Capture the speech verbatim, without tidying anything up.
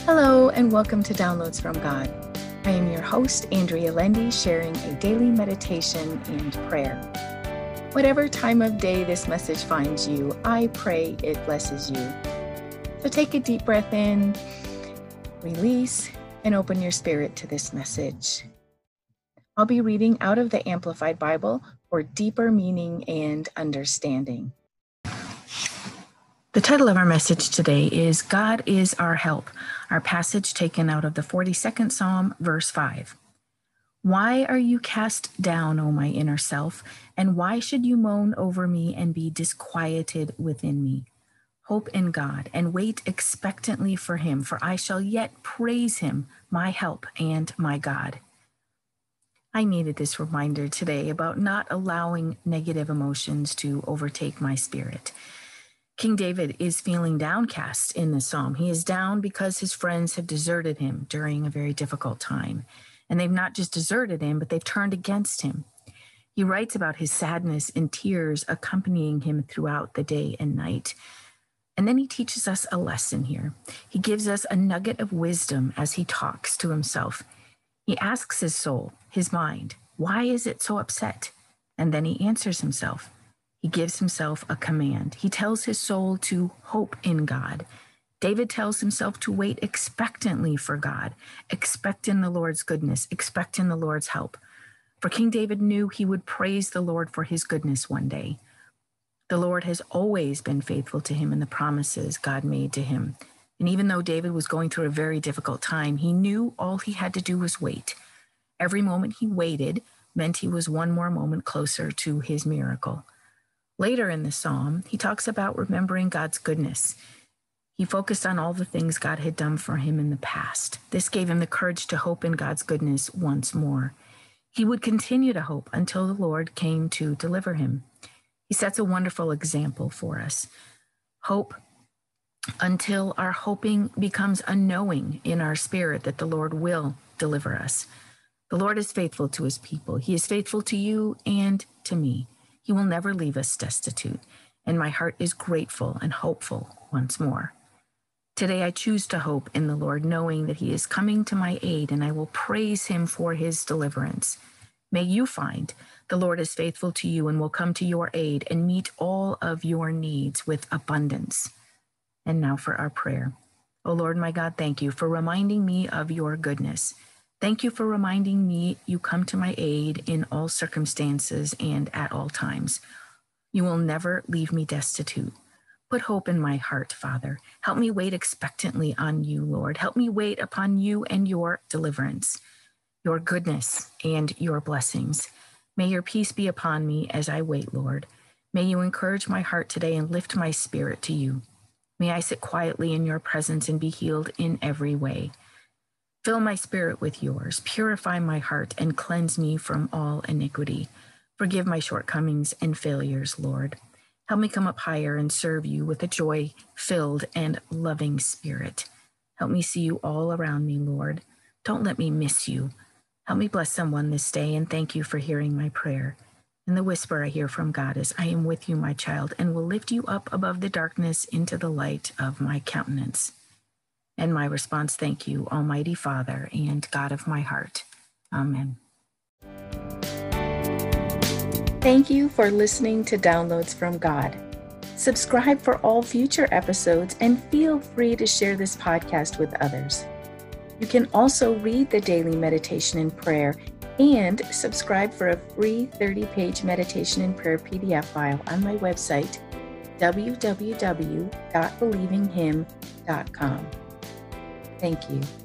Hello and welcome to Downloads from God. I am your host, Andrea Lendy, sharing a daily meditation and prayer. Whatever time of day this message finds you, I pray it blesses you. So take a deep breath in, release, and open your spirit to this message. I'll be reading out of the Amplified Bible for deeper meaning and understanding. The title of our message today is God is Our Help, our passage taken out of the forty-second Psalm, verse five. Why are you cast down, O my inner self, and why should you moan over me and be disquieted within me? Hope in God and wait expectantly for him, for I shall yet praise him, my help and my God. I needed this reminder today about not allowing negative emotions to overtake my spirit. King David is feeling downcast in this psalm. He is down because his friends have deserted him during a very difficult time. And they've not just deserted him, but they've turned against him. He writes about his sadness and tears accompanying him throughout the day and night. And then he teaches us a lesson here. He gives us a nugget of wisdom as he talks to himself. He asks his soul, his mind, why is it so upset? And then he answers himself. He gives himself a command. He tells his soul to hope in God. David tells himself to wait expectantly for God, expect in the Lord's goodness, expect in the Lord's help. For King David knew he would praise the Lord for his goodness one day. The Lord has always been faithful to him in the promises God made to him. And even though David was going through a very difficult time, he knew all he had to do was wait. Every moment he waited meant he was one more moment closer to his miracle. Later in the psalm, he talks about remembering God's goodness. He focused on all the things God had done for him in the past. This gave him the courage to hope in God's goodness once more. He would continue to hope until the Lord came to deliver him. He sets a wonderful example for us. Hope until our hoping becomes a knowing in our spirit that the Lord will deliver us. The Lord is faithful to his people. He is faithful to you and to me. He will never leave us destitute, and my heart is grateful and hopeful once more. Today I choose to hope in the Lord, knowing that he is coming to my aid, and I will praise him for his deliverance. May you find the Lord is faithful to you and will come to your aid and meet all of your needs with abundance. And now for our prayer. O Lord, my God, thank you for reminding me of your goodness. Thank you for reminding me you come to my aid in all circumstances and at all times. You will never leave me destitute. Put hope in my heart, Father. Help me wait expectantly on you, Lord. Help me wait upon you and your deliverance, your goodness and your blessings. May your peace be upon me as I wait, Lord. May you encourage my heart today and lift my spirit to you. May I sit quietly in your presence and be healed in every way. Fill my spirit with yours, purify my heart, and cleanse me from all iniquity. Forgive my shortcomings and failures, Lord. Help me come up higher and serve you with a joy-filled and loving spirit. Help me see you all around me, Lord. Don't let me miss you. Help me bless someone this day, and thank you for hearing my prayer. And the whisper I hear from God is, I am with you, my child, and will lift you up above the darkness into the light of my countenance. And my response, thank you, Almighty Father and God of my heart. Amen. Thank you for listening to Downloads from God. Subscribe for all future episodes and feel free to share this podcast with others. You can also read the daily meditation and prayer and subscribe for a free thirty-page meditation and prayer P D F file on my website, w w w dot believing him dot com. Thank you.